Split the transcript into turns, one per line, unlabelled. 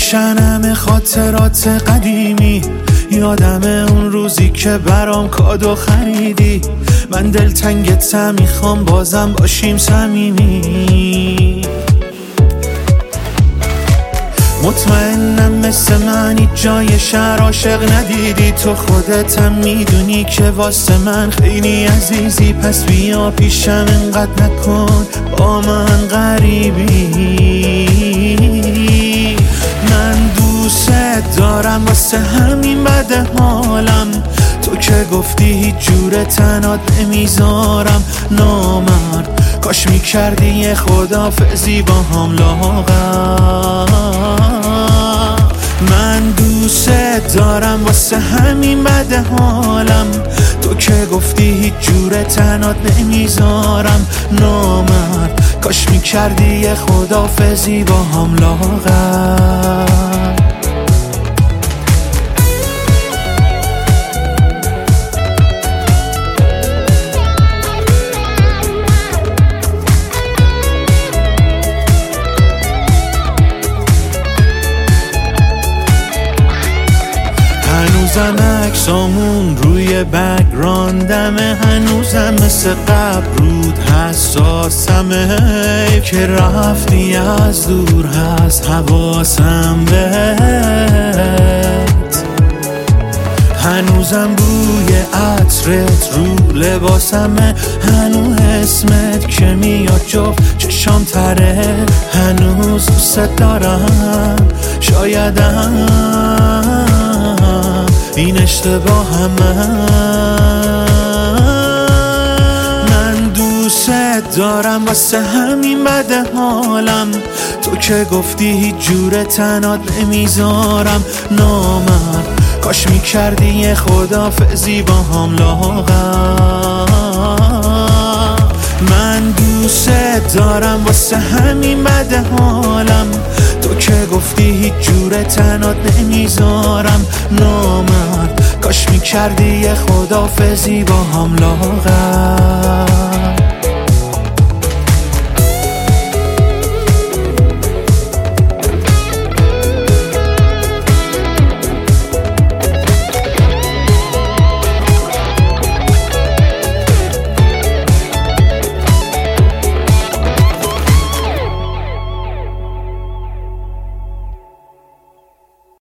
میشن همه خاطرات قدیمی، یادم اون روزی که برام کادو خریدی. من دلتنگتم، میخوام بازم باشیم صمیمی. مطمئنم مثل من جای شهر عاشق ندیدی، تو خودتم میدونی که واسه من خیلی عزیزی. پس بیا پیشم، انقدر نکن با من غریبی. من دوست دارم، واسه همین بده حالم. تو که گفتی هیچ جور تنات نمیذارم. نامرد کاش میکردی یه خدافظی با هم لاغر. من دوست دارم، واسه همین بده حالم. تو که گفتی هیچ جور تنات نمیذارم. نامرد کاش میکردی یه خدافظی با هم لاغر. هنوزم عکسامون روی بک‌گراندمه، هنوزم مثل قبل رود حساسمه. که رفتی از دور هست حواسم بهت. هنوزم بوی عطرت رو لباسمه، هنوز اسمت که میاد جفت چشام تره. هنوز دوست دارم، شایدم این اشتباه همه. من دوست دارم، واسه همین بده حالم. تو که گفتی هیچ جور تنات نمیذارم. نامرد کاش میکردی یه خدافظی با هم لاغر. من دوست دارم، واسه همین بده حالم. تو که گفتی هیچ جور تنات نمیذارم. نامرد کاش میکردی یه خدافظی با هم لاغر.